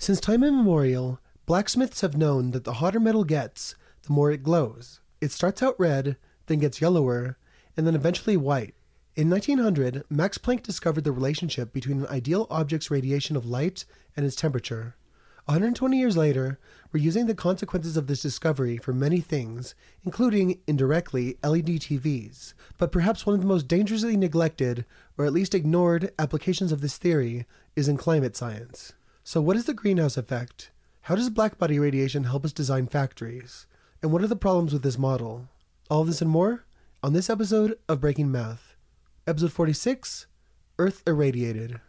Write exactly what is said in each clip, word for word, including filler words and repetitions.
Since time immemorial, blacksmiths have known that the hotter metal gets, the more it glows. It starts out red, then gets yellower, and then eventually white. In nineteen hundred, Max Planck discovered the relationship between an ideal object's radiation of light and its temperature. one hundred twenty years later, we're using the consequences of this discovery for many things, including, indirectly, L E D T Vs. But perhaps one of the most dangerously neglected, or at least ignored, applications of this theory is in climate science. So what is the greenhouse effect? How does blackbody radiation help us design factories? And what are the problems with this model? All of this and more on this episode of Breaking Math. Episode forty-six, Earth Irradiated.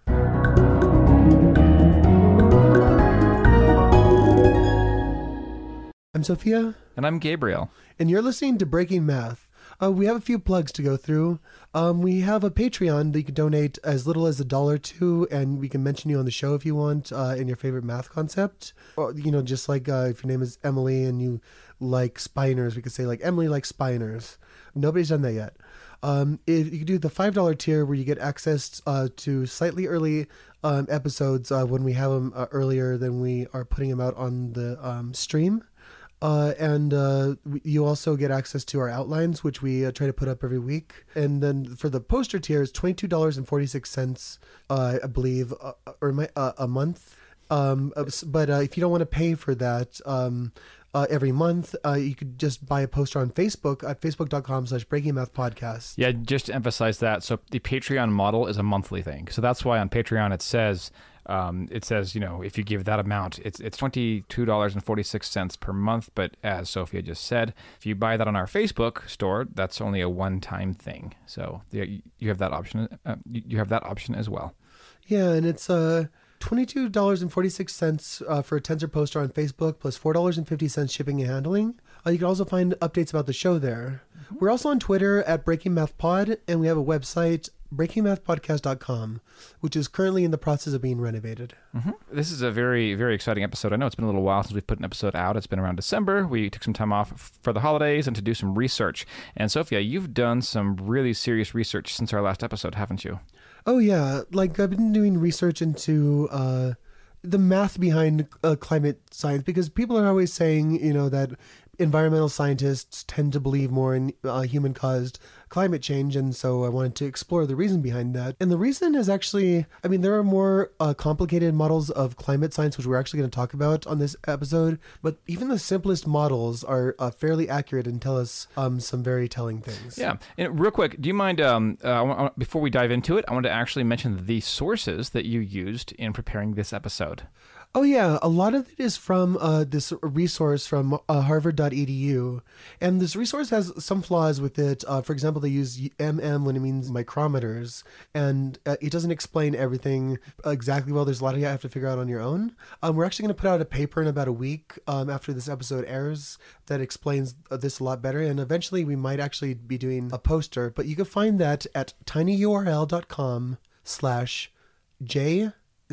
I'm Sophia. And I'm Gabriel. And you're listening to Breaking Math. Uh, we have a few plugs to go through. Um, we have a Patreon that you can donate as little as a dollar to, and we can mention you on the show if you want uh, in your favorite math concept. Or, you know, just like uh, if your name is Emily and you like spiners, we could say like Emily likes spiners. Nobody's done that yet. Um, if you could do the five dollar tier where you get access uh, to slightly early um, episodes uh, when we have them uh, earlier than we are putting them out on the um, stream. Uh, and uh, you also get access to our outlines, which we uh, try to put up every week. And then for the poster tier, it's twenty-two dollars and forty-six cents, uh, I believe, uh, or my, uh, a month. Um, but uh, if you don't want to pay for that um, uh, every month, uh, you could just buy a poster on Facebook at facebook.com slash Breaking Math Podcast. Yeah, just to emphasize that. So the Patreon model is a monthly thing. So that's why on Patreon it says... Um, it says, you know, if you give that amount, it's it's twenty-two dollars and forty-six cents per month. But as Sophia just said, if you buy that on our Facebook store, that's only a one-time thing. So you have that option. Uh, you have that option as well. Yeah, and it's uh, twenty-two dollars and forty-six cents uh, for a Tensor poster on Facebook, plus four dollars and fifty cents shipping and handling. Uh, you can also find updates about the show there. Mm-hmm. We're also on Twitter at Breaking Math Pod, and we have a website, breaking math podcast dot com, which is currently in the process of being renovated. Mm-hmm. This is a very, very exciting episode. I know it's been a little while since we've put an episode out. It's been around December. We took some time off for the holidays and to do some research. And Sophia, you've done some really serious research since our last episode, haven't you? Oh, yeah. Like, I've been doing research into uh, the math behind uh, climate science, because people are always saying, you know, that environmental scientists tend to believe more in uh, human-caused climate change, and so I wanted to explore the reason behind that. And the reason is actually, I mean, there are more uh, complicated models of climate science, which we're actually going to talk about on this episode, but even the simplest models are uh, fairly accurate and tell us um, some very telling things. Yeah. And real quick, do you mind, um, uh, before we dive into it, I want to actually mention the sources that you used in preparing this episode. Oh, yeah. A lot of it is from uh, this resource from uh, harvard dot e d u. And this resource has some flaws with it. Uh, for example, they use M M when it means micrometers. And uh, it doesn't explain everything exactly well. There's a lot you have to figure out on your own. Um, we're actually going to put out a paper in about a week um, after this episode airs that explains this a lot better. And eventually we might actually be doing a poster. But you can find that at tinyurl.com slash JZQ.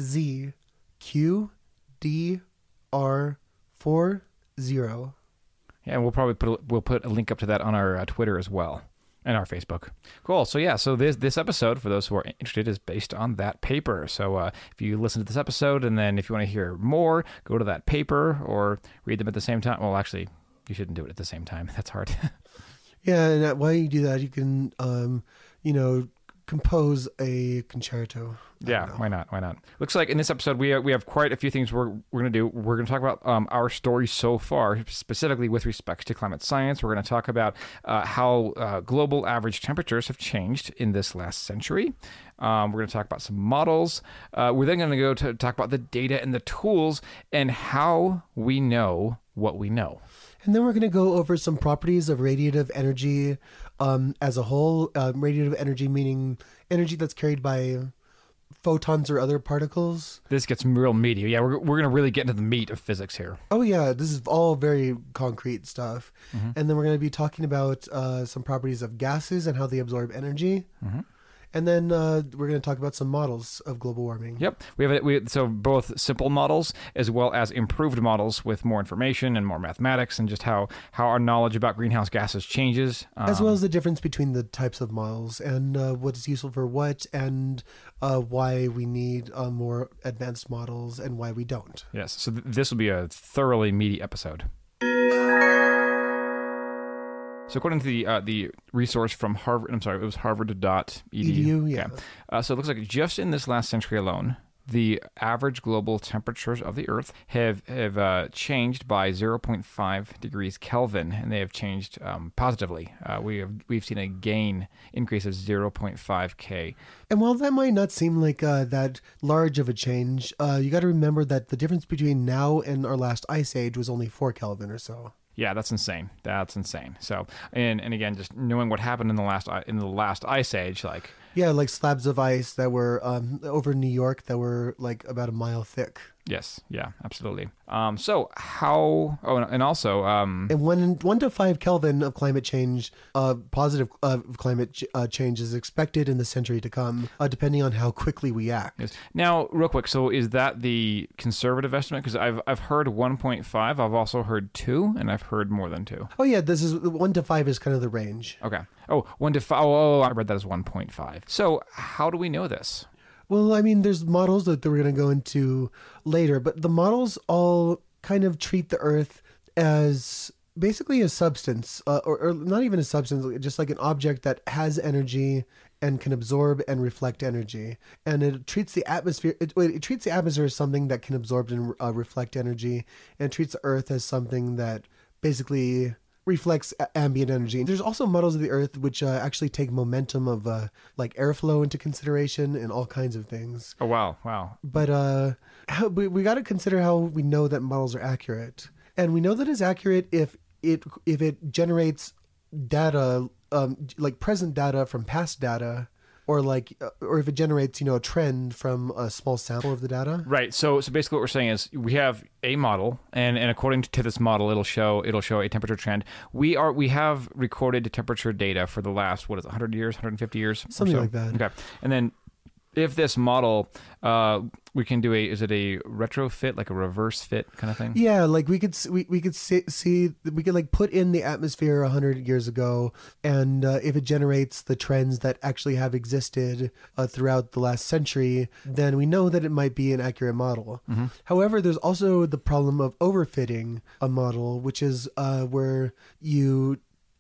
D R forty. Yeah, and we'll probably put a, we'll put a link up to that on our uh, Twitter as well and our Facebook. Cool. So yeah, so this this episode, for those who are interested, is based on that paper. So uh, if you listen to this episode and then if you want to hear more, go to that paper or read them at the same time. Well, actually, you shouldn't do it at the same time. That's hard. Yeah, and while you do that, you can, um, you know, compose a concerto. Yeah, why not? Why not? Looks like in this episode we have, we have quite a few things we're we're going to do. We're going to talk about um, our story so far, specifically with respect to climate science. We're going to talk about uh, how uh, global average temperatures have changed in this last century. Um, we're going to talk about some models. Uh, we're then going to go to talk about the data and the tools and how we know what we know. And then we're going to go over some properties of radiative energy um, as a whole. Uh, radiative energy meaning energy that's carried by photons or other particles. This gets real meaty. Yeah, we're, we're going to really get into the meat of physics here. Oh, yeah. This is all very concrete stuff. Mm-hmm. And then we're going to be talking about uh, some properties of gases and how they absorb energy. Mm-hmm. And then uh, we're going to talk about some models of global warming. Yep, we have it. We, so both simple models as well as improved models with more information and more mathematics, and just how how our knowledge about greenhouse gases changes, um, as well as the difference between the types of models and uh, what is useful for what, and uh, why we need uh, more advanced models and why we don't. Yes, so th- this will be a thoroughly meaty episode. So according to the uh, the resource from Harvard, I'm sorry, it was harvard dot e d u. E D U, yeah. Okay. Uh, so it looks like just in this last century alone, the average global temperatures of the Earth have have uh, changed by zero point five degrees Kelvin, and they have changed um, positively. Uh, we have we've seen a gain increase of zero point five K. And while that might not seem like uh, that large of a change, uh, you got to remember that the difference between now and our last ice age was only four Kelvin or so. Yeah, that's insane. That's insane. So, and and again, just knowing what happened in the last in the last ice age, like yeah, like slabs of ice that were um, over New York that were like about a mile thick. Yes, yeah, absolutely. Um, so how? Oh, and also, um, and one one to five Kelvin of climate change, uh, positive uh, climate ch- uh, change is expected in the century to come, uh, depending on how quickly we act. yes. Now, real quick, so is that the conservative estimate? Because I've I've heard one point five. I've also heard two, and I've heard more than two. Oh yeah, this is one to five is kind of the range. Okay. Oh, one to five. Oh, I read that as one point five. So how do we know this? Well, I mean, there's models that we're going to go into later, but the models all kind of treat the Earth as basically a substance, uh, or, or not even a substance, just like an object that has energy and can absorb and reflect energy. And it treats the atmosphere, it, it treats the atmosphere as something that can absorb and uh, reflect energy, and treats the Earth as something that basically reflects ambient energy. There's also models of the Earth which uh, actually take momentum of uh, like airflow into consideration and all kinds of things. Oh, wow. Wow. But uh, how, we, we got to consider how we know that models are accurate. And we know that it's accurate if it if it generates data, um, like present data from past data, or like, uh, or if it generates, you know, a trend from a small sample of the data. Right. So, so basically, what we're saying is we have a model, and, and according to this model, it'll show it'll show a temperature trend. We are we have recorded temperature data for the last what is it, one hundred years, one hundred fifty years, something or so. like that. Okay, and then if this model, uh, we can do a is it a retrofit, like a reverse fit kind of thing? Yeah, like we could s- we we could see, see we could like put in the atmosphere a hundred years ago, and uh, if it generates the trends that actually have existed uh, throughout the last century, then we know that it might be an accurate model. Mm-hmm. However, there's also the problem of overfitting a model, which is uh, where you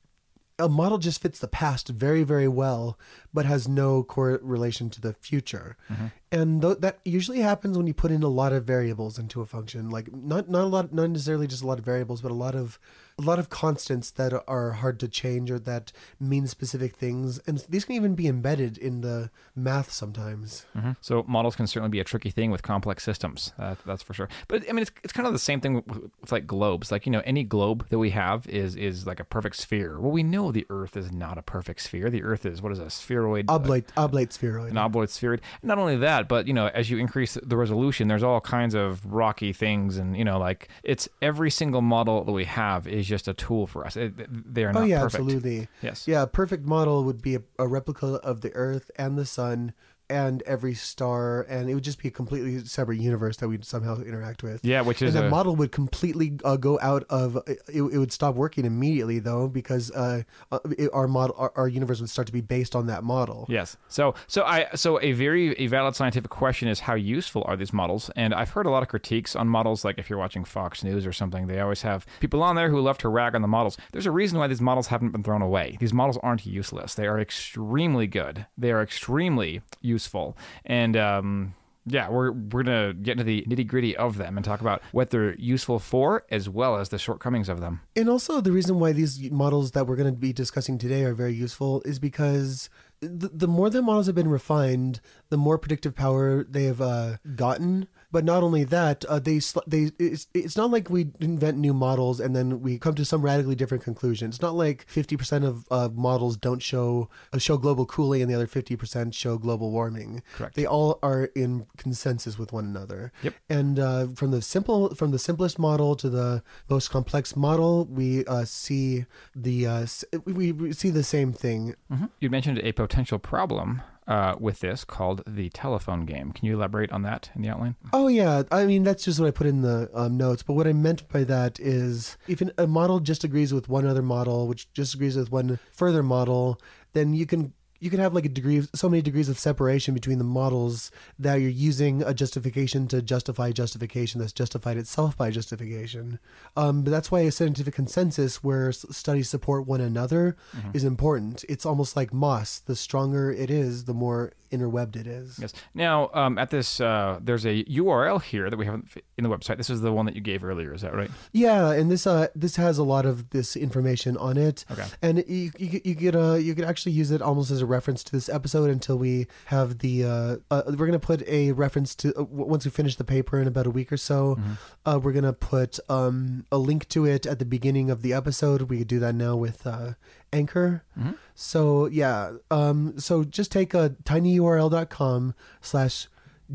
a model just fits the past very, very well, but has no correlation to the future. Mm-hmm. And th- that usually happens when you put in a lot of variables into a function, like not not a lot, not necessarily just a lot of variables, but a lot of a lot of constants that are hard to change or that mean specific things. And these can even be embedded in the math sometimes. Mm-hmm. So models can certainly be a tricky thing with complex systems. Uh, that's for sure. But I mean, it's it's kind of the same thing with, with like globes. Like, you know, any globe that we have is is like a perfect sphere. Well, we know the Earth is not a perfect sphere. The Earth is, what is a spheroid? Oblate, uh, oblate spheroid. An oblate spheroid. Not only that, but, you know, as you increase the resolution, there's all kinds of rocky things. And, you know, like it's every single model that we have is just a tool for us. It, they are not oh, yeah, perfect. absolutely. Yes. Yeah, a perfect model would be a, a replica of the Earth and the sun and every star, and it would just be a completely separate universe that we'd somehow interact with. Yeah, which is and the a, model would completely uh, go out of it, it would stop working immediately though, because uh, it, our model our, our universe would start to be based on that model. Yes. So so I so a very a valid scientific question is, how useful are these models? And I've heard a lot of critiques on models. Like if you're watching Fox News or something, they always have people on there who love to rag on the models. There's a reason why these models haven't been thrown away. These models aren't useless. They are extremely good. They are extremely useful. And um yeah, we're we're gonna get into the nitty gritty of them and talk about what they're useful for, as well as the shortcomings of them. And also the reason why these models that we're going to be discussing today are very useful is because the, the more the models have been refined, the more predictive power they have uh, gotten. But not only that, uh, they they it's, it's not like we invent new models and then we come to some radically different conclusion. It's not like fifty percent of uh, models don't show uh, show global cooling and the other fifty percent show global warming. Correct. They all are in consensus with one another. Yep. And uh, from the simple from the simplest model to the most complex model, we uh, see the uh, we, we see the same thing. Mm-hmm. You mentioned a potential problem uh, with this called the telephone game. Can you elaborate on that in the outline? Oh, yeah. I mean, that's just what I put in the um, notes. But what I meant by that is if an, a model just agrees with one other model, which just agrees with one further model, then you can you can have like a degree of so many degrees of separation between the models that you're using a justification to justify justification that's justified itself by justification. Um, but that's why a scientific consensus where s- studies support one another mm-hmm. is important. It's almost like moss. The stronger it is, the more interwebbed it is. Yes. Now, um, at this, uh, there's a U R L here that we have in the website. This is the one that you gave earlier. Is that right? Yeah, and this uh, this has a lot of this information on it. Okay. And you you, you could uh, you could actually use it almost as a reference to this episode until we have the uh, uh we're gonna put a reference to uh, once we finish the paper in about a week or so. Mm-hmm. Uh, we're gonna put um a link to it at the beginning of the episode. We could do that now with uh, Anchor. Mm-hmm. So yeah, um so just take a tinyurl.com slash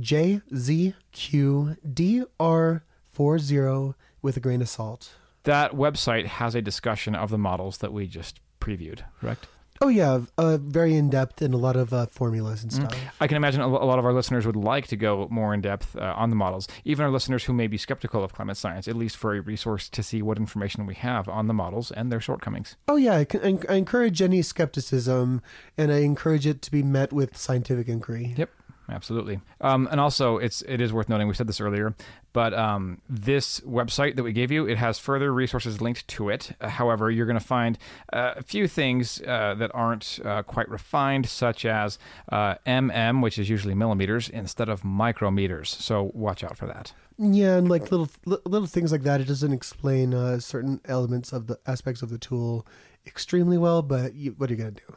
jzqdr40 with a grain of salt. That website has a discussion of the models that we just previewed, correct? Oh, yeah. Uh, very in-depth and a lot of uh, formulas and stuff. Mm. I can imagine a lot of our listeners would like to go more in-depth uh, on the models. Even our listeners who may be skeptical of climate science, at least for a resource to see what information we have on the models and their shortcomings. Oh, yeah. I, can, I encourage any skepticism, and I encourage it to be met with scientific inquiry. Yep. Absolutely. Um, and also, it's it is worth noting, we said this earlier, but um, this website that we gave you, it has further resources linked to it. Uh, however, you're going to find uh, a few things uh, that aren't uh, quite refined, such as uh, M M, which is usually millimeters, instead of micrometers. So watch out for that. Yeah, and like little little things like that. It doesn't explain uh, certain elements of the aspects of the tool extremely well, but you, what are you going to do?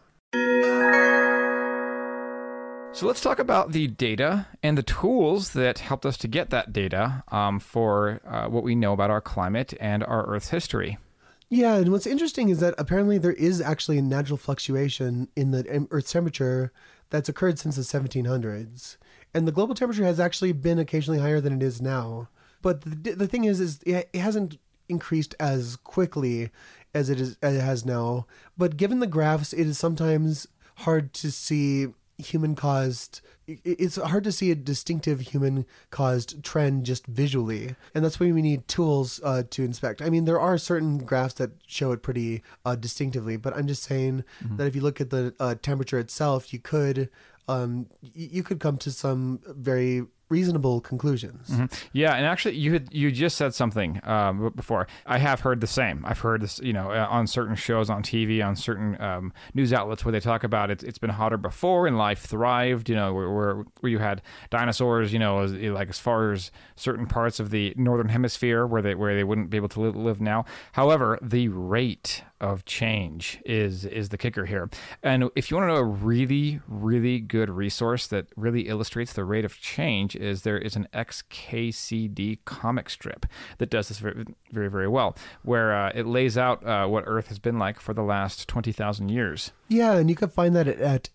So let's talk about the data and the tools that helped us to get that data um, for uh, what we know about our climate and our Earth's history. Yeah, and what's interesting is that apparently there is actually a natural fluctuation in the Earth's temperature that's occurred since the seventeen hundreds. And the global temperature has actually been occasionally higher than it is now. But the, the thing is, is it hasn't increased as quickly as it is as it has now. But given the graphs, it is sometimes hard to see human-caused it's hard to see a distinctive human-caused trend just visually, and that's why we need tools uh, to inspect. I mean, there are certain graphs that show it pretty uh, distinctively, but I'm just saying mm-hmm. that if you look at the uh, temperature itself, you could um, you could come to some very reasonable conclusions. Mm-hmm. Yeah, and actually, you had, you just said something um, before. I have heard the same. I've heard this, you know, on certain shows on T V, on certain um, news outlets where they talk about it. It's been hotter before and life thrived. You know, where where, where you had dinosaurs. You know, as, like as far as certain parts of the northern hemisphere where they where they wouldn't be able to live, live now. However, the rate of change is is the kicker here. And if you want to know a really, really good resource that really illustrates the rate of change, is there is an X K C D comic strip that does this very, very, very well, where uh, it lays out uh, what Earth has been like for the last twenty thousand years. Yeah, and you can find that at, at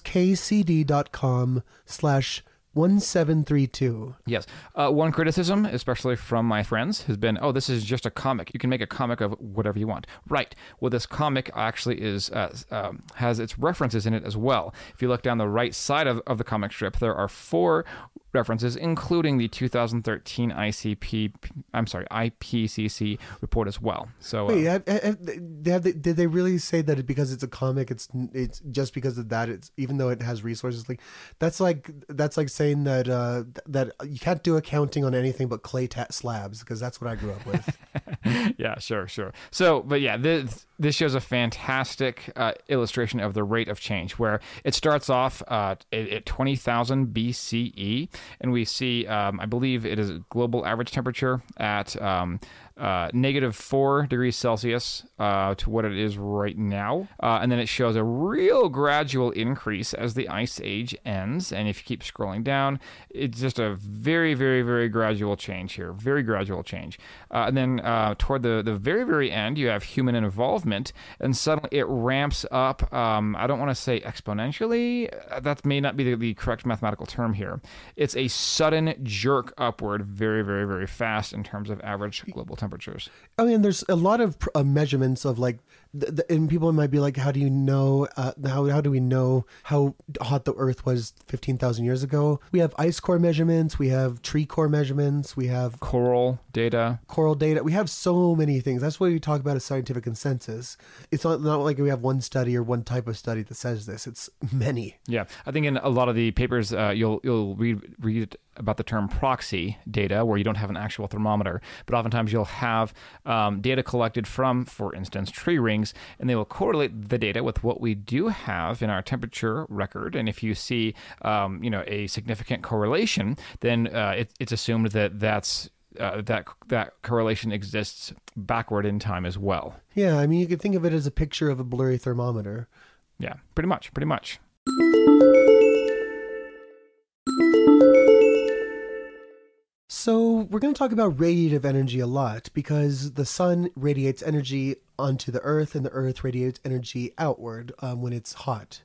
xkcd.com slash one seven three two. Yes. Uh, one criticism, especially from my friends, has been, oh, this is just a comic. You can make a comic of whatever you want. Right. Well, this comic actually is uh, um, has its references in it as well. If you look down the right side of, of the comic strip, there are four references, including the two thousand thirteen I C P, I'm sorry, I P C C report as well. So, wait, uh, have, have, have they, did they really say that it, because it's a comic, it's it's just because of that? It's even though it has resources, like that's like that's like saying that uh, that you can't do accounting on anything but clay ta- slabs, because that's what I grew up with. Yeah, sure, sure. So, but yeah, this this shows a fantastic uh, illustration of the rate of change, where it starts off uh, at, at twenty thousand B C E. And we see, um, I believe it is global average temperature at um, uh, negative four degrees Celsius uh, to what it is right now. Uh, and then it shows a real gradual increase as the ice age ends. And if you keep scrolling down, it's just a very, very, very gradual change here. Very gradual change. Uh, and then uh, toward the, the very, very end, you have human involvement. And suddenly it ramps up, um, I don't want to say exponentially. That may not be the, the correct mathematical term here. It's a sudden jerk upward very, very, very fast in terms of average global temperatures. I mean, there's a lot of uh, measurements of like th- th- and people might be like, how do you know, uh, how, how do we know how hot the Earth was fifteen thousand years ago? We have ice core measurements. We have tree core measurements. We have Coral data. coral data. We have so many things. That's what we talk about as scientific consensus. It's not, not like we have one study or one type of study that says this. It's many. Yeah, I think in a lot of the papers, uh, you'll you'll read read about the term proxy data, where you don't have an actual thermometer, but oftentimes you'll have um, data collected from, for instance, tree rings, and they will correlate the data with what we do have in our temperature record. And if you see, um, you know, a significant correlation, then uh, it, it's assumed that that's uh, that that correlation exists backward in time as well. Yeah, I mean, you could think of it as a picture of a blurry thermometer. Yeah, pretty much, pretty much. So we're going to talk about radiative energy a lot because the sun radiates energy onto the earth and the earth radiates energy outward um, when it's hot.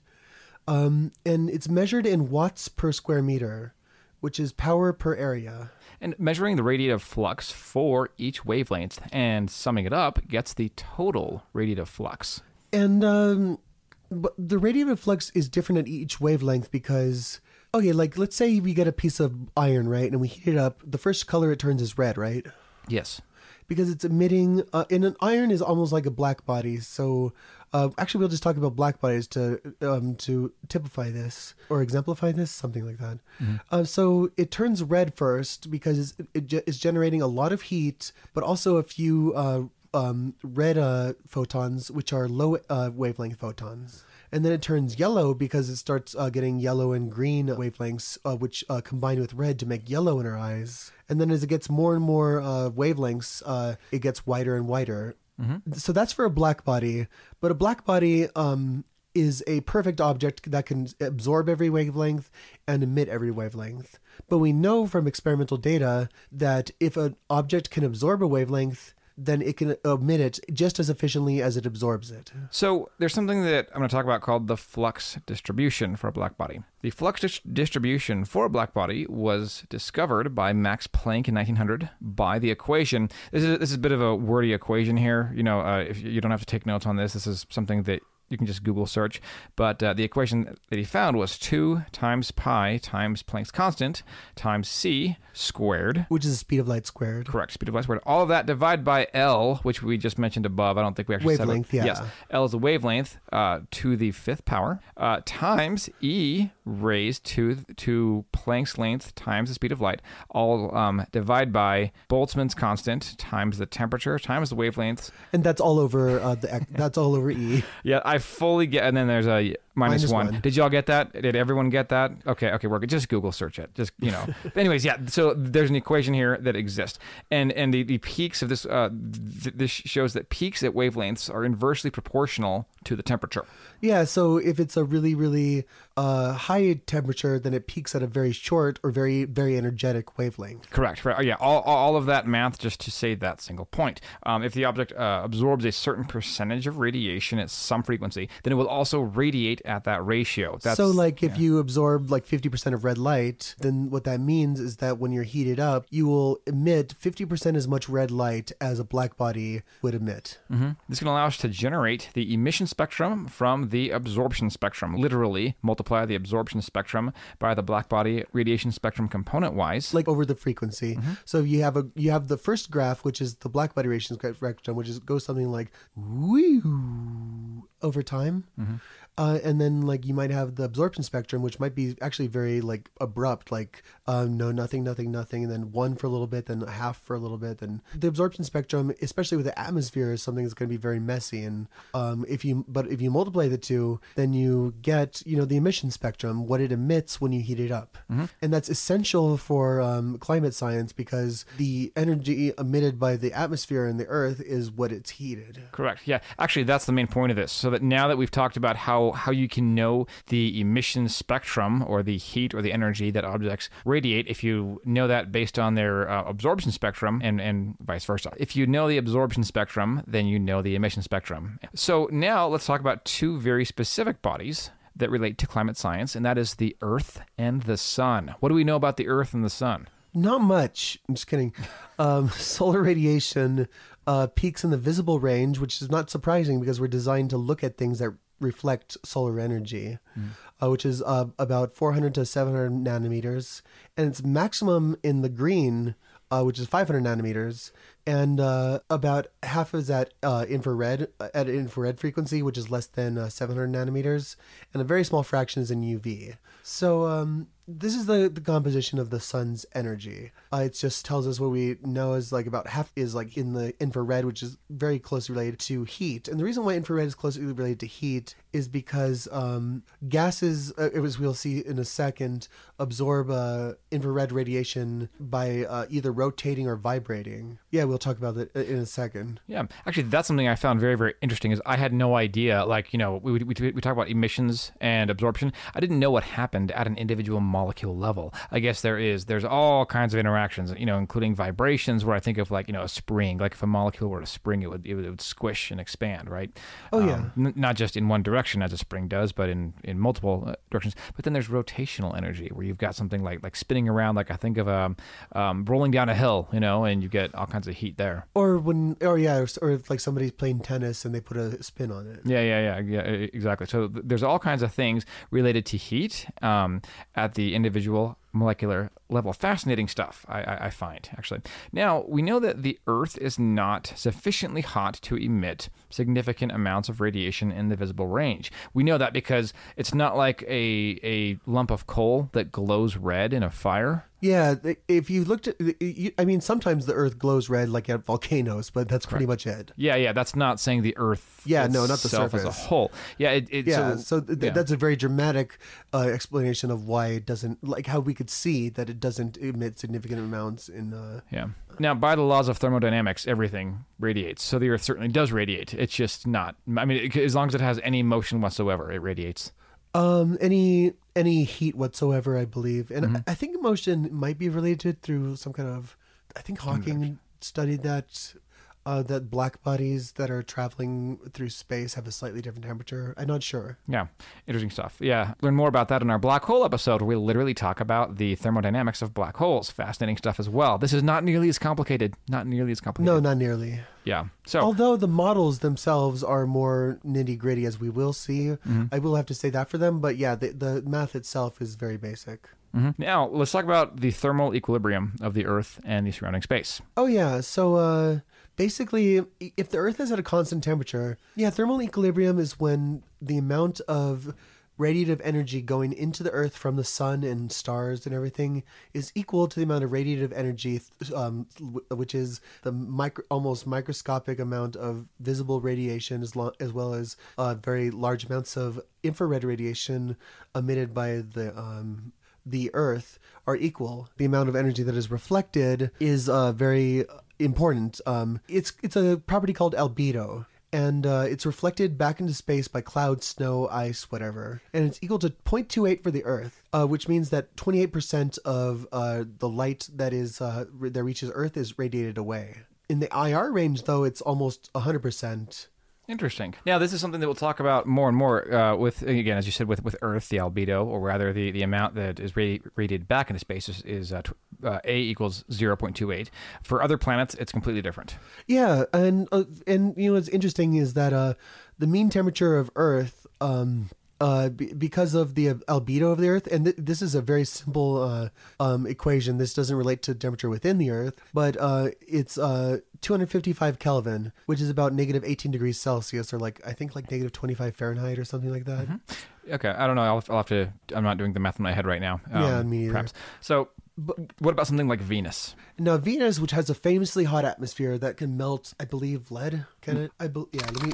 Um, and it's measured in watts per square meter, which is power per area. And measuring the radiative flux for each wavelength and summing it up gets the total radiative flux. And um, but the radiative flux is different at each wavelength because... Okay, like let's say we get a piece of iron, right? And we heat it up. The first color it turns is red, right? Yes. Because it's emitting, uh, and an iron is almost like a black body. So uh, actually, we'll just talk about black bodies to um, to typify this or exemplify this, something like that. Mm-hmm. Uh, so it turns red first because it's, it, it's generating a lot of heat, but also a few uh, um, red uh, photons, which are low uh, wavelength photons. And then it turns yellow because it starts uh, getting yellow and green wavelengths, uh, which uh, combine with red to make yellow in our eyes. And then as it gets more and more uh, wavelengths, uh, it gets whiter and whiter. Mm-hmm. So that's for a black body. But a black body um, is a perfect object that can absorb every wavelength and emit every wavelength. But we know from experimental data that if an object can absorb a wavelength, then it can emit it just as efficiently as it absorbs it. So there's something that I'm going to talk about called the flux distribution for a black body. The flux dis- distribution for a black body was discovered by Max Planck in nineteen hundred by the equation. This is this is a bit of a wordy equation here. You know, uh, if you don't have to take notes on this. This is something that you can just Google search. But uh, the equation that he found was two times pi times Planck's constant times c squared. Which is the speed of light squared. Correct, speed of light squared. All of that divided by L, which we just mentioned above. I don't think we actually wavelength, said it. Yeah. Yes, L is the wavelength uh, to the fifth power uh, times E raised to to Planck's length times the speed of light. All um, divide by Boltzmann's constant times the temperature times the wavelengths. And that's all over uh, the that's all over E. Yeah, I fully get. And then there's a minus, minus one. one. Did y'all get that? Did everyone get that? Okay, okay, we're good. Just Google search it. Just, you know. Anyways, yeah. So there's an equation here that exists, and and the, the peaks of this uh th- this shows that peaks at wavelengths are inversely proportional to the temperature. Yeah. So if it's a really really uh, high temperature, then it peaks at a very short or very very energetic wavelength. Correct. Right. Yeah. All all of that math just to say that single point. Um, if the object uh, absorbs a certain percentage of radiation at some frequency, then it will also radiate at that ratio. That's, so like if yeah. you absorb like fifty percent of red light, then what that means is that when you're heated up, you will emit fifty percent as much red light as a black body would emit. Mm-hmm. This can allow us to generate the emission spectrum from the absorption spectrum. Literally multiply the absorption spectrum by the black body radiation spectrum component wise. Like over the frequency. Mm-hmm. So you have a you have the first graph, which is the black body radiation spectrum, which is goes something like woo over time. Mm-hmm. Uh, and then like you might have the absorption spectrum, which might be actually very like abrupt, like um, no, nothing, nothing, nothing, and then one for a little bit, then half for a little bit. Then the absorption spectrum, especially with the atmosphere, is something that's going to be very messy. And um, if you, but if you multiply the two, then you get, you know, the emission spectrum, what it emits when you heat it up. Mm-hmm. And that's essential for um, climate science because the energy emitted by the atmosphere and the earth is what it's heated. Correct. Yeah. Actually, that's the main point of this. So that now that we've talked about how how you can know the emission spectrum or the heat or the energy that objects radiate, if you know that based on their uh, absorption spectrum and, and vice versa. If you know the absorption spectrum, then you know the emission spectrum. So now let's talk about two very specific bodies that relate to climate science, and that is the Earth and the Sun. What do we know about the Earth and the Sun? Not much. I'm just kidding. Um, solar radiation uh, peaks in the visible range, which is not surprising because we're designed to look at things that reflect solar energy, mm. uh, which is uh, about four hundred to seven hundred nanometers. And it's maximum in the green, uh, which is five hundred nanometers. And uh, about half is at uh, infrared, at infrared frequency, which is less than uh, seven hundred nanometers. And a very small fraction is in U V. So um, this is the, the composition of the sun's energy. Uh, it just tells us what we know is like about half is like in the infrared, which is very closely related to heat. And the reason why infrared is closely related to heat is because um, gases, uh, as we'll see in a second, absorb uh, infrared radiation by uh, either rotating or vibrating. Yeah, we'll talk about that in a second. Yeah, actually, that's something I found very, very interesting. Is I had no idea. Like, you know, we we we talk about emissions and absorption. I didn't know what happened at an individual molecule level. I guess there is. There's all kinds of interactions. You know, including vibrations. Where I think of like you know a spring. Like if a molecule were to spring, it would it would, it would squish and expand, right? Oh yeah. Um, n- not just in one direction as a spring does, but in in multiple uh, directions. But then there's rotational energy, where you've got something like like spinning around. Like I think of um, um rolling down a hill, you know, and you get all kinds of heat there. Or when, or yeah, or, or if like somebody's playing tennis and they put a spin on it. Yeah, yeah, yeah, yeah, exactly. So th- there's all kinds of things related to heat um, at the individual molecular level. Fascinating stuff, I, I, I find, actually. Now, we know that the Earth is not sufficiently hot to emit significant amounts of radiation in the visible range. We know that because it's not like a, a lump of coal that glows red in a fire. Yeah, if you looked at, I mean, sometimes the Earth glows red like at volcanoes, but that's pretty Correct. much it. Yeah, yeah, that's not saying the Earth Yeah, no, not the itself surface. as a whole. Yeah, it, it, Yeah, so, so th- yeah. that's a very dramatic uh, explanation of why it doesn't, like how we could see that it doesn't emit significant amounts in... Uh, Yeah. Now, by the laws of thermodynamics, everything radiates. So the Earth certainly does radiate. It's just not, I mean, it, as long as it has any motion whatsoever, it radiates. Um, any any heat whatsoever, I believe, and Mm-hmm. I, I think motion might be related through some kind of. I think Hawking studied that. Uh, that black bodies that are traveling through space have a slightly different temperature. I'm not sure. Yeah, interesting stuff. Yeah, learn more about that in our black hole episode, where we literally talk about the thermodynamics of black holes. Fascinating stuff as well. This is not nearly as complicated. Not nearly as complicated. No, not nearly. Yeah. So, although the models themselves are more nitty gritty, as we will see, mm-hmm. I will have to say that for them. But yeah, the, the math itself is very basic. Mm-hmm. Now, let's talk about the thermal equilibrium of the Earth and the surrounding space. Oh, yeah. So uh, basically, if the Earth is at a constant temperature, yeah, thermal equilibrium is when the amount of radiative energy going into the Earth from the sun and stars and everything is equal to the amount of radiative energy, um, which is the micro, almost microscopic amount of visible radiation, as, lo- as well as uh, very large amounts of infrared radiation emitted by the um, the Earth are equal. The amount of energy that is reflected is uh, very important. Um, it's it's a property called albedo. And uh, it's reflected back into space by clouds, snow, ice, whatever. And it's equal to zero point two eight for the Earth, uh, which means that twenty-eight percent of uh, the light that is uh, that reaches Earth is radiated away. In the I R range, though, it's almost one hundred percent. Interesting. Now, this is something that we'll talk about more and more uh, with, again, as you said, with, with Earth, the albedo, or rather the, the amount that is radi- radiated back into space is, is uh, tw- uh, A equals zero point two eight. For other planets, it's completely different. Yeah, and uh, and you know what's interesting is that uh, the mean temperature of Earth, um, uh, b- because of the albedo of the Earth, and th- this is a very simple uh, um, equation. This doesn't relate to temperature within the Earth, but uh, it's uh, two hundred fifty-five Kelvin, which is about negative eighteen degrees Celsius, or like I think like negative twenty-five Fahrenheit or something like that. Mm-hmm. Okay, I don't know. I'll, I'll have to. I'm not doing the math in my head right now. Um, yeah, me either. Perhaps. So, but what about something like Venus? Now, Venus, which has a famously hot atmosphere that can melt, I believe, lead. Can it? I be- yeah. Let me.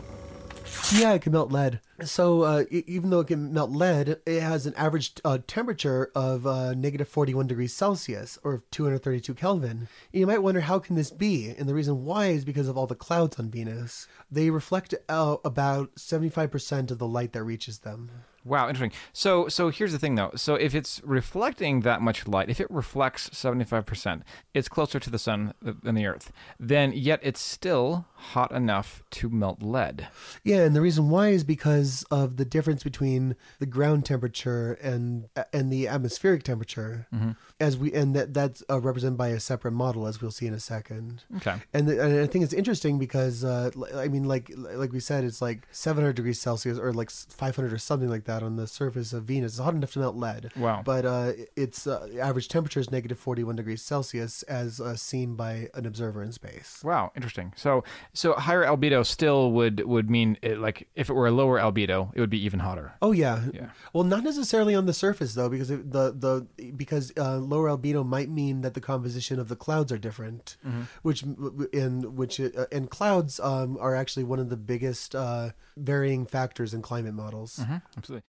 Yeah, it can melt lead. So uh, e- even though it can melt lead, it has an average uh, temperature of uh, negative forty-one degrees Celsius, or two hundred thirty-two Kelvin. And you might wonder, how can this be? And the reason why is because of all the clouds on Venus. They reflect uh, about seventy-five percent of the light that reaches them. Wow, interesting. So, so here's the thing, though. So, if it's reflecting that much light, if it reflects seventy-five percent, it's closer to the sun than the Earth. Then, yet it's still hot enough to melt lead. Yeah, and the reason why is because of the difference between the ground temperature and and the atmospheric temperature, mm-hmm. as we and that that's uh, represented by a separate model, as we'll see in a second. Okay. And, the, and I think it's interesting because, uh, I mean, like like we said, it's like seven hundred degrees Celsius or like five hundred or something like that on the surface of Venus. It's hot enough to melt lead. Wow. But uh, its uh, average temperature is negative forty-one degrees Celsius as uh, seen by an observer in space. Wow, interesting. So, so higher albedo still would would mean it, like if it were a lower albedo, it would be even hotter. Oh yeah. Yeah. Well, not necessarily on the surface though, because it, the the because uh, lower albedo might mean that the composition of the clouds are different, mm-hmm. which in which uh, and clouds um, are actually one of the biggest uh, varying factors in climate models. Mm-hmm. Absolutely.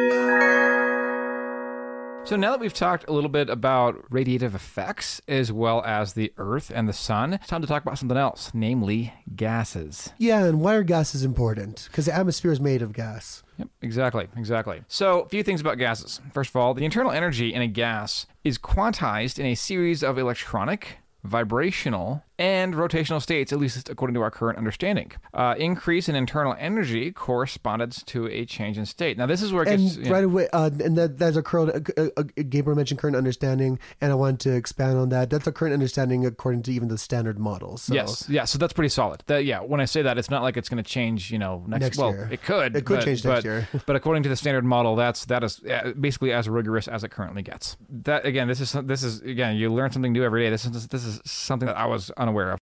So now that we've talked a little bit about radiative effects as well as the Earth and the Sun, it's time to talk about something else, namely gases. Yeah, and why are gases important? Because the atmosphere is made of gas. Yep, exactly, exactly. So, a few things about gases. First of all, the internal energy in a gas is quantized in a series of electronic, vibrational, and rotational states, at least according to our current understanding. Uh, increase in internal energy corresponded to a change in state. Now, this is where it and gets... And right know, away, uh, and that, that's a current, uh, uh, Gabriel mentioned current understanding, and I wanted to expand on that. That's a current understanding according to even the standard models. So. Yes, yeah, so that's pretty solid. That, yeah, when I say that, it's not like it's going to change, you know, next, next well, year. It could. It could but, change but, next year. But according to the standard model, that's that is basically as rigorous as it currently gets. That, again, this is, this is again, you learn something new every day. This is, this is something that I was unaware of.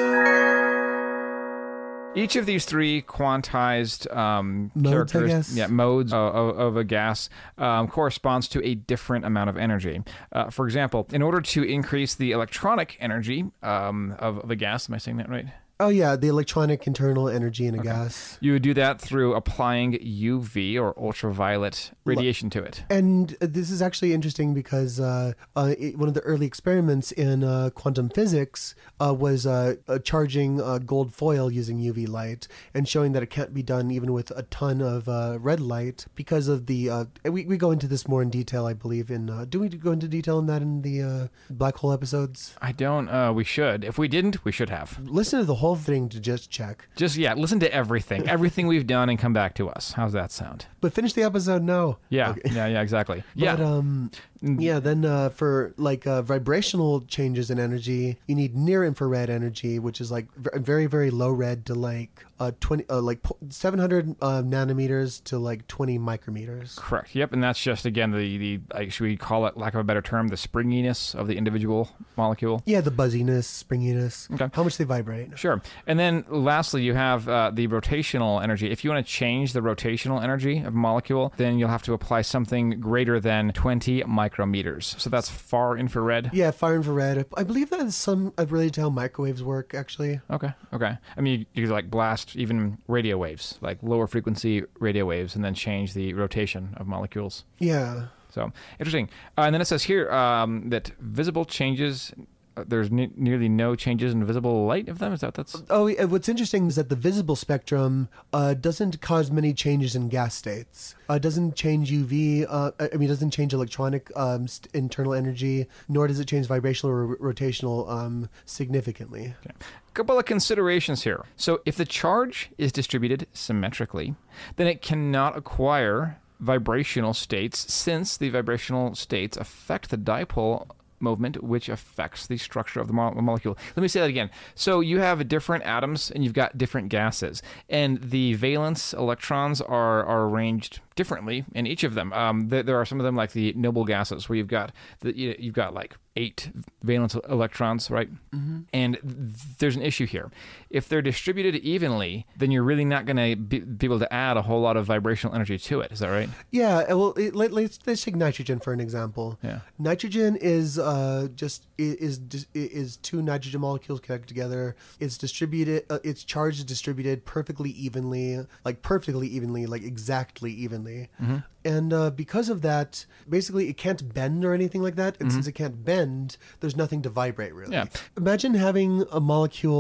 Each of these three quantized um, modes, characters, yeah, modes of, of, of a gas um, corresponds to a different amount of energy. Uh, for example, in order to increase the electronic energy um, of, of a gas, am I saying that right? Oh, yeah, the electronic internal energy in a okay. gas. You would do that through applying U V or ultraviolet radiation to it. And this is actually interesting because uh, uh, it, one of the early experiments in uh, quantum physics uh, was uh, uh, charging uh, gold foil using U V light and showing that it can't be done even with a ton of uh, red light because of the... Uh, we, we go into this more in detail, I believe. in. Uh, do we go into detail in that in the uh, black hole episodes? I don't. Uh, we should. If we didn't, we should have. Listen to the whole thing to just check. Just, yeah, listen to everything. Everything we've done and come back to us. How's that sound? But finish the episode now. Yeah, okay. yeah, yeah, exactly. But, yeah. um, yeah, then uh, for like uh, vibrational changes in energy, you need near infrared energy, which is like very, very low red to like uh, twenty, uh, like seven hundred uh, nanometers to like twenty micrometers. Correct. Yep, and that's just again the the like, should we call it, lack of a better term, the springiness of the individual molecule? Yeah, the buzziness, springiness. Okay. How much they vibrate. Sure. And then lastly, you have uh, the rotational energy. If you want to change the rotational energy of a molecule, then you'll have to apply something greater than twenty micrometers. So that's far infrared. Yeah, far infrared. I believe that is some uh, related to how microwaves work, actually. Okay. Okay. I mean, you, you could like blast even radio waves, like lower frequency radio waves, and then change the rotation of molecules. Yeah. So interesting. Uh, and then it says here um, that visible changes. Uh, there's ne- nearly no changes in visible light of them. Is that that's? Oh, yeah, what's interesting is that the visible spectrum uh, doesn't cause many changes in gas states. Uh, it doesn't change U V. Uh, I mean, it doesn't change electronic um, st- internal energy, nor does it change vibrational or rotational um, significantly. Okay. Couple of considerations here. So if the charge is distributed symmetrically, then it cannot acquire vibrational states, since the vibrational states affect the dipole movement, which affects the structure of the mo- molecule. Let me say that again. So you have different atoms and you've got different gases, and the valence electrons are, are arranged differently in each of them. Um, there, there are some of them like the noble gases where you've got the, you know, you've got like eight valence electrons, right? Mm-hmm. And th- there's an issue here. If they're distributed evenly, then you're really not going to be, be able to add a whole lot of vibrational energy to it. Is that right? Yeah. Well, it, let, let's let's take nitrogen for an example. Yeah. Nitrogen is uh, just is is is two nitrogen molecules connected together. It's distributed. Uh, its charge is distributed perfectly evenly, like perfectly evenly, like exactly evenly. Mm-hmm. And uh, because of that, basically it can't bend or anything like that. And mm-hmm. since it can't bend, there's nothing to vibrate, really. Yeah. Imagine having a molecule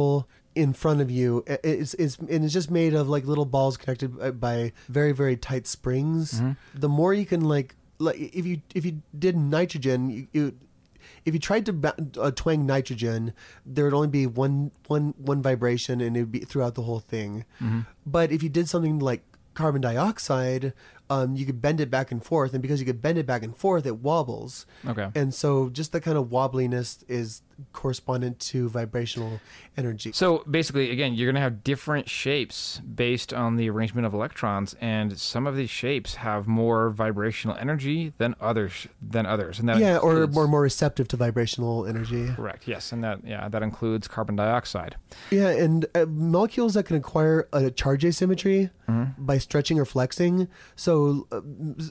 in front of you. It's, it's, and it's just made of like little balls connected by very, very tight springs. Mm-hmm. The more you can like, like if you if you did nitrogen, you, you if you tried to uh, twang nitrogen, there would only be one one one vibration, and it would be throughout the whole thing. Mm-hmm. But if you did something like carbon dioxide, um, you could bend it back and forth, and because you could bend it back and forth, it wobbles. Okay. And so just the kind of wobbliness is correspondent to vibrational energy. So basically, again, you're going to have different shapes based on the arrangement of electrons, and some of these shapes have more vibrational energy than others. Than others, and that yeah, includes, or more more receptive to vibrational energy. Correct. Yes, and that yeah that includes carbon dioxide. Yeah, and uh, molecules that can acquire a charge asymmetry mm-hmm. by stretching or flexing. So, uh,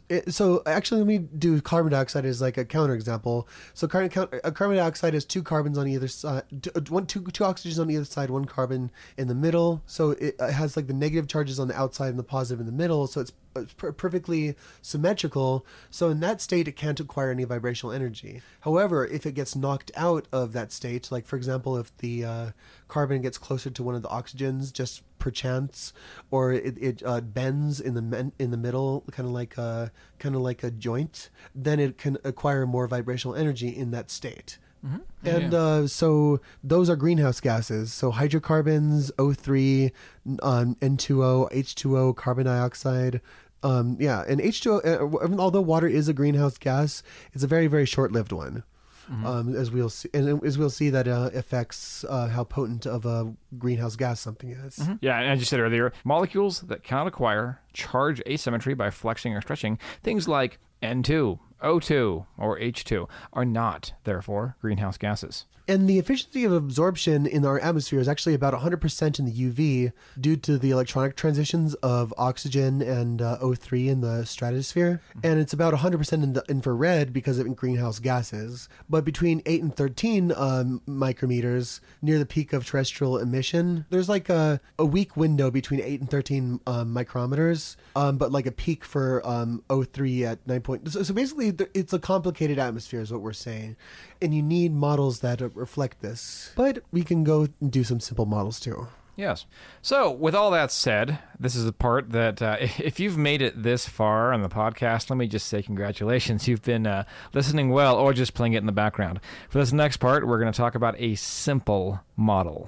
so actually, let me do carbon dioxide as like a counterexample. So, carbon uh, carbon dioxide has two carbons on either side, one two two oxygens on either side, one carbon in the middle. So it has like the negative charges on the outside and the positive in the middle. So it's, it's per- perfectly symmetrical. So in that state, it can't acquire any vibrational energy. However, if it gets knocked out of that state, like for example, if the uh, carbon gets closer to one of the oxygens, just perchance, or it, it uh, bends in the men- in the middle, kind of like a kind of like a joint, then it can acquire more vibrational energy in that state. Mm-hmm. And yeah. uh, so those are greenhouse gases. So hydrocarbons, O three, um, N two O, H two O, carbon dioxide. Um, yeah, and H two O, uh, although water is a greenhouse gas, it's a very, very short-lived one. Mm-hmm. Um, as we'll see, and as we'll see that uh, affects uh, how potent of a greenhouse gas something is. Mm-hmm. Yeah, and as you said earlier, molecules that cannot acquire charge asymmetry by flexing or stretching, things like N two, O two, or H two, are not, therefore, greenhouse gases. And the efficiency of absorption in our atmosphere is actually about one hundred percent in the U V due to the electronic transitions of oxygen and uh, O three in the stratosphere. Mm-hmm. And it's about one hundred percent in the infrared because of greenhouse gases. But between eight and thirteen um, micrometers, near the peak of terrestrial emission, there's like a, a weak window between eight and thirteen um, micrometers, um, but like a peak for um, O three at nine point. So, so basically, it's a complicated atmosphere is what we're saying. And you need models that reflect this. But we can go and do some simple models too. Yes. So with all that said, this is a part that uh, if you've made it this far on the podcast, let me just say congratulations. You've been uh, listening well or just playing it in the background. For this next part, we're going to talk about a simple model.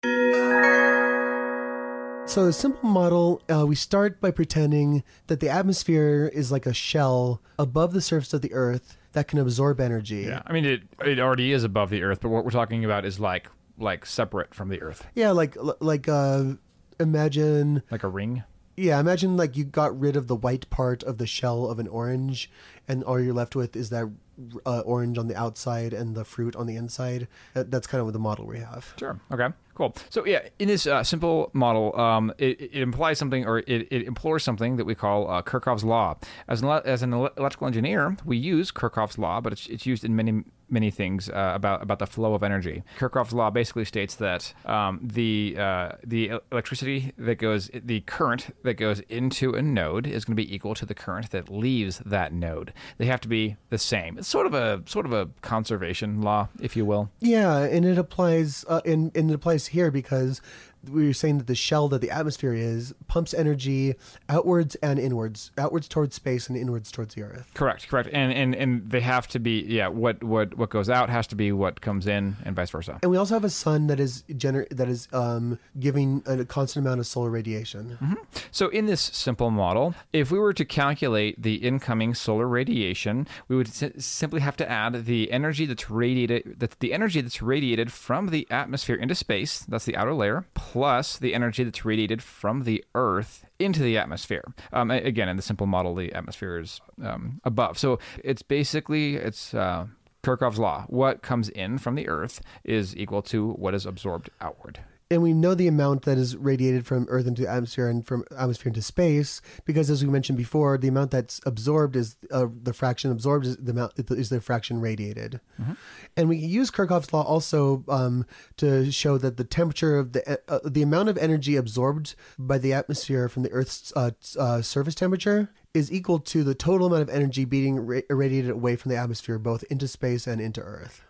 So a simple model, uh, we start by pretending that the atmosphere is like a shell above the surface of the Earth that can absorb energy. Yeah, I mean, it it already is above the Earth, but what we're talking about is like like separate from the Earth. Yeah, like like uh, imagine like a ring. Yeah, imagine like you got rid of the white part of the shell of an orange, and all you're left with is that uh, orange on the outside and the fruit on the inside. That's kind of the model we have. Sure. Okay. Cool. So yeah, in this uh, simple model, um, it, it implies something, or it, it implores something that we call uh, Kirchhoff's law. As an as an electrical engineer, we use Kirchhoff's law, but it's it's used in many many things uh, about about the flow of energy. Kirchhoff's law basically states that um, the uh, the electricity that goes, the current that goes into a node is going to be equal to the current that leaves that node. They have to be the same. It's sort of a sort of a conservation law, if you will. Yeah, and it applies uh, and, and it applies here because we were saying that the shell that the atmosphere is pumps energy outwards and inwards, outwards towards space and inwards towards the Earth. Correct, correct. And and and they have to be, yeah, what what what goes out has to be what comes in, and vice versa. And we also have a sun that is gener- that is um, giving a constant amount of solar radiation. Mm-hmm. So in this simple model, if we were to calculate the incoming solar radiation, we would si- simply have to add the energy that's radiated, that's the energy that's radiated from the atmosphere into space, that's the outer layer, plus the energy that's radiated from the Earth into the atmosphere. Um, again, in the simple model, the atmosphere is um, above. So it's basically, it's uh, Kirchhoff's law. What comes in from the Earth is equal to what is absorbed outward. And we know the amount that is radiated from Earth into the atmosphere and from atmosphere into space, because as we mentioned before, the amount that's absorbed is uh, the fraction absorbed is the amount is the fraction radiated. Mm-hmm. And we use Kirchhoff's law also um, to show that the temperature of the uh, the amount of energy absorbed by the atmosphere from the Earth's uh, uh, surface temperature is equal to the total amount of energy being ra- radiated away from the atmosphere, both into space and into Earth.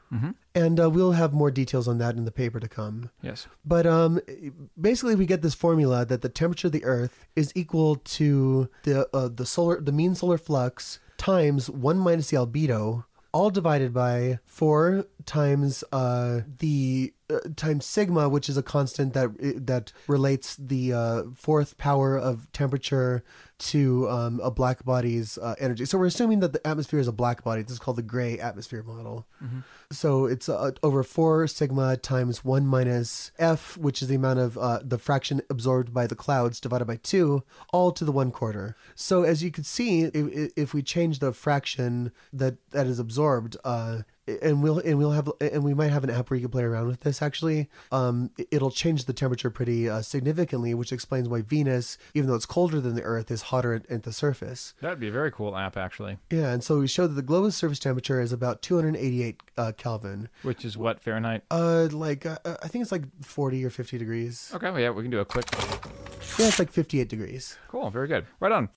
Mm-hmm. And uh, we'll have more details on that in the paper to come. Yes. But um, basically, we get this formula that the temperature of the Earth is equal to the uh, the solar the mean solar flux times one minus the albedo, all divided by four times uh, the uh, times sigma, which is a constant that that relates the uh, fourth power of temperature to um, a black body's uh, energy. So we're assuming that the atmosphere is a black body. This is called the gray atmosphere model. Mm-hmm. So it's uh, over four sigma times one minus F, which is the amount of uh, the fraction absorbed by the clouds divided by two, all to the one quarter. So as you can see, if, if we change the fraction that, that is absorbed, uh, and we'll and we'll have and we might have an app where you can play around with this. Actually, um, it'll change the temperature pretty uh, significantly, which explains why Venus, even though it's colder than the Earth, is hotter at, at the surface. That'd be a very cool app, actually. Yeah, and so we showed that the global surface temperature is about two hundred eighty-eight uh, Kelvin, which is what Fahrenheit? Uh, like uh, I think it's like forty or fifty degrees. Okay, well, yeah, we can do a quick. Yeah, it's like fifty-eight degrees. Cool, very good. Right on.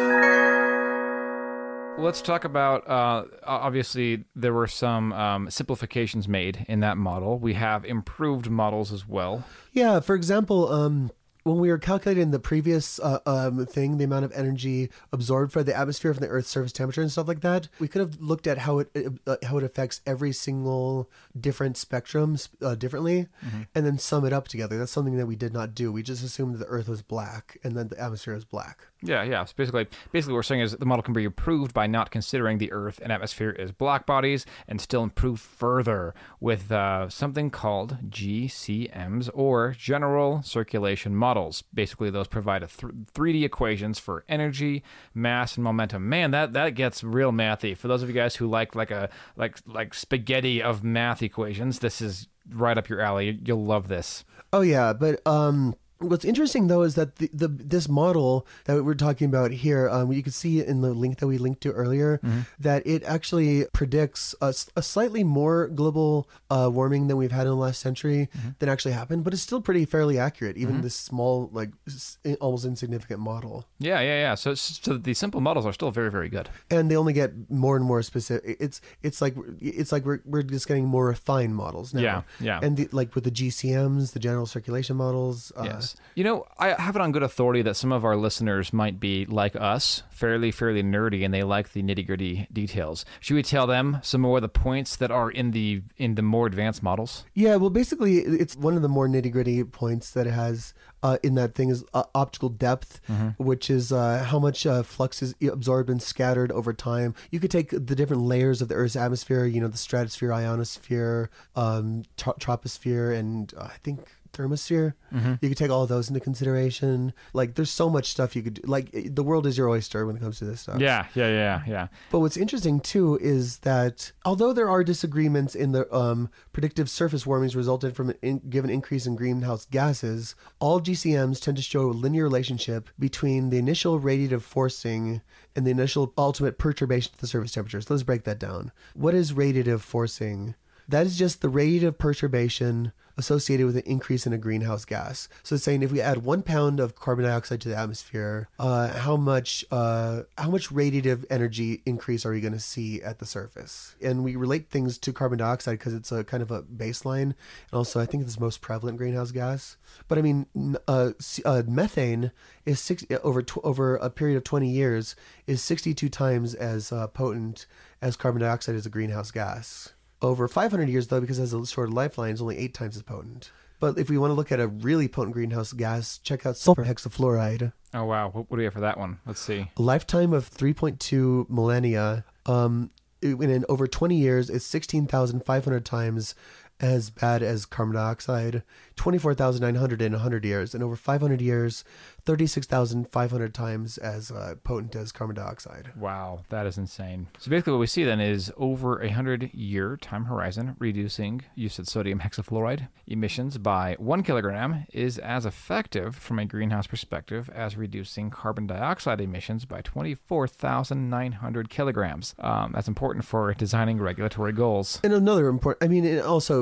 Let's talk about, uh, obviously, there were some um, simplifications made in that model. We have improved models as well. Yeah, for example, um, when we were calculating the previous uh, um, thing, the amount of energy absorbed by the atmosphere from the Earth's surface temperature and stuff like that, we could have looked at how it uh, how it affects every single different spectrum uh, differently, mm-hmm. and then sum it up together. That's something that we did not do. We just assumed that the Earth was black and then the atmosphere was black. Yeah, yeah. So basically, basically what we're saying is the model can be improved by not considering the Earth and atmosphere as black bodies, and still improved further with uh, something called G C Ms, or General Circulation Models. Basically, those provide a th- three D equations for energy, mass, and momentum. Man, that, that gets real mathy. For those of you guys who like like a like like spaghetti of math equations, this is right up your alley. You'll love this. Oh yeah, but um. What's interesting, though, is that the, the this model that we're talking about here, um, you can see in the link that we linked to earlier, mm-hmm. that it actually predicts a, a slightly more global uh, warming than we've had in the last century mm-hmm. than actually happened, but it's still pretty fairly accurate, even mm-hmm. this small, like almost insignificant model. Yeah, yeah, yeah. So, so the simple models are still very, very good, and they only get more and more specific. It's it's like it's like we're we're just getting more refined models now. Yeah, yeah. And the, like with the G C Ms, the general circulation models. Uh, yes. You know, I have it on good authority that some of our listeners might be like us, fairly, fairly nerdy, and they like the nitty-gritty details. Should we tell them some more of the points that are in the in the more advanced models? Yeah, well, basically, it's one of the more nitty-gritty points that it has uh, in that thing is uh, optical depth, mm-hmm. which is uh, how much uh, flux is absorbed and scattered over time. You could take the different layers of the Earth's atmosphere, you know, the stratosphere, ionosphere, um, tro- troposphere, and uh, I think thermosphere. Mm-hmm. You could take all of those into consideration. Like, there's so much stuff you could do. Like, the world is your oyster when it comes to this stuff. Yeah, yeah, yeah, yeah. But what's interesting too is that although there are disagreements in the um, predictive surface warmings resulted from an in, given increase in greenhouse gases, all G C Ms tend to show a linear relationship between the initial radiative forcing and the initial ultimate perturbation to the surface temperature. So let's break that down. What is radiative forcing? That is just the radiative perturbation associated with an increase in a greenhouse gas. So it's saying if we add one pound of carbon dioxide to the atmosphere, uh, how much uh, how much radiative energy increase are we going to see at the surface? And we relate things to carbon dioxide because it's a kind of a baseline, and also I think it's the most prevalent greenhouse gas. But I mean, uh, uh, methane is six, over tw- over a period of twenty years is sixty-two times as uh, potent as carbon dioxide as a greenhouse gas. Over five hundred years, though, because it has a shorter lifeline, it's only eight times as potent. But if we want to look at a really potent greenhouse gas, check out sulfur hexafluoride. Oh, wow. What, what do we have for that one? Let's see. A lifetime of three point two millennia. Um, in, in over twenty years, it's sixteen thousand five hundred times as bad as carbon dioxide, twenty-four thousand nine hundred in one hundred years, and over five hundred years, thirty-six thousand five hundred times as uh, potent as carbon dioxide. Wow, that is insane. So basically what we see then is over a hundred-year time horizon, reducing, you said sodium hexafluoride, emissions by one kilogram is as effective from a greenhouse perspective as reducing carbon dioxide emissions by twenty-four thousand nine hundred kilograms. Um, that's important for designing regulatory goals. And another important, I mean, it also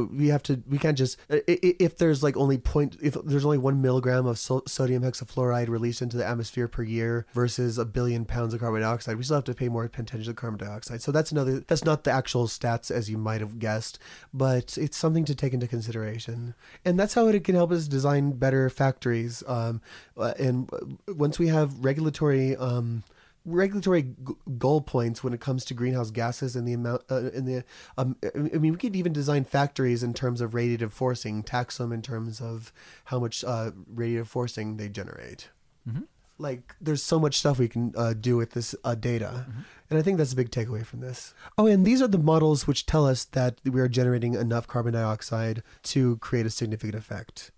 So we have to, we can't just, if there's like only point, if there's only one milligram of so, sodium hexafluoride released into the atmosphere per year versus a billion pounds of carbon dioxide, we still have to pay more attention to carbon dioxide. So that's another, that's not the actual stats as you might have guessed, but it's something to take into consideration. And that's how it can help us design better factories. Um, and once we have regulatory, um, regulatory g- goal points when it comes to greenhouse gases and the amount uh, in the um I mean we could even design factories in terms of radiative forcing, tax them in terms of how much uh radiative forcing they generate. Mm-hmm. Like there's so much stuff we can uh, do with this uh, data. Mm-hmm. And I think that's a big takeaway from this. Oh, and these are the models which tell us that we are generating enough carbon dioxide to create a significant effect.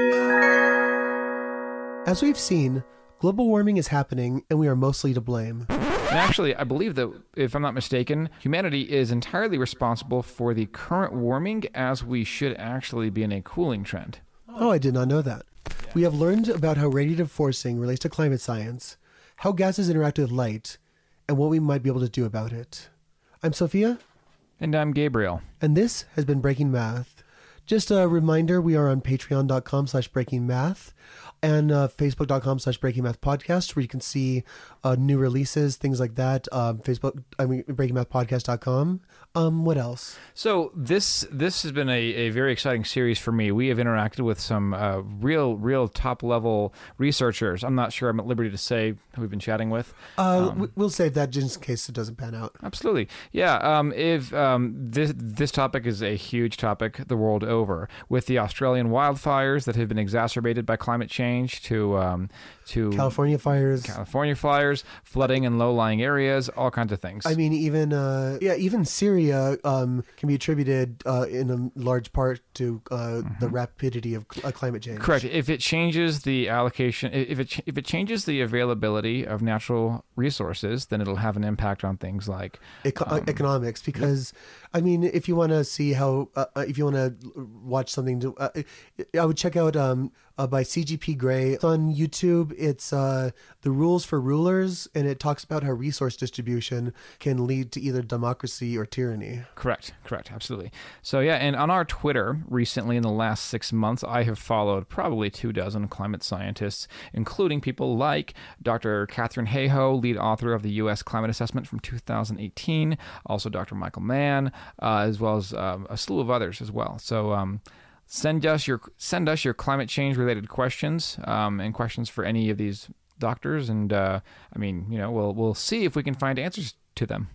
As we've seen, global warming is happening, and we are mostly to blame. And actually, I believe that, if I'm not mistaken, humanity is entirely responsible for the current warming, as we should actually be in a cooling trend. Oh, I did not know that. Yeah. We have learned about how radiative forcing relates to climate science, how gases interact with light, and what we might be able to do about it. I'm Sophia. And I'm Gabriel. And this has been Breaking Math. Just a reminder, we are on patreon.com slash breaking math and uh, facebook.com slash breaking math podcast, where you can see uh, new releases, things like that. Um, Facebook, I mean, breaking math podcast dot com. Um, what else? So this this has been a, a very exciting series for me. We have interacted with some uh, real, real top level researchers. I'm not sure I'm at liberty to say who we've been chatting with. Uh, um, we'll save that just in case it doesn't pan out. Absolutely. Yeah. Um, if um, this, this topic is a huge topic the world over, with the Australian wildfires that have been exacerbated by climate change to um, to California fires, California fires, flooding in low-lying areas, all kinds of things. I mean, even uh, yeah, even Syria um, can be attributed uh, in a large part to uh, mm-hmm. the rapidity of uh, climate change. Correct. If it changes the allocation, if it if it changes the availability of natural resources, then it'll have an impact on things like Eco- um, economics. Because I mean, if you want to see how, uh, if you want to watch something, to, uh, I would check out um, uh, by C G P Grey. It's on YouTube. It's uh, The Rules for Rulers, and it talks about how resource distribution can lead to either democracy or tyranny. Correct, correct, absolutely. So yeah, and on our Twitter recently in the last six months, I have followed probably two dozen climate scientists, including people like Doctor Catherine Hayhoe, lead author of the U S Climate Assessment from two thousand eighteen, also Doctor Michael Mann, uh, as well as um, a slew of others as well. So um, send us your send us your climate change related questions um, and questions for any of these doctors, and uh, I mean, you know, we'll we'll see if we can find answers to them.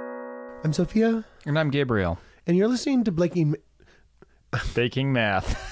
I'm Sophia. And I'm Gabriel. And you're listening to Breaking Baking Math.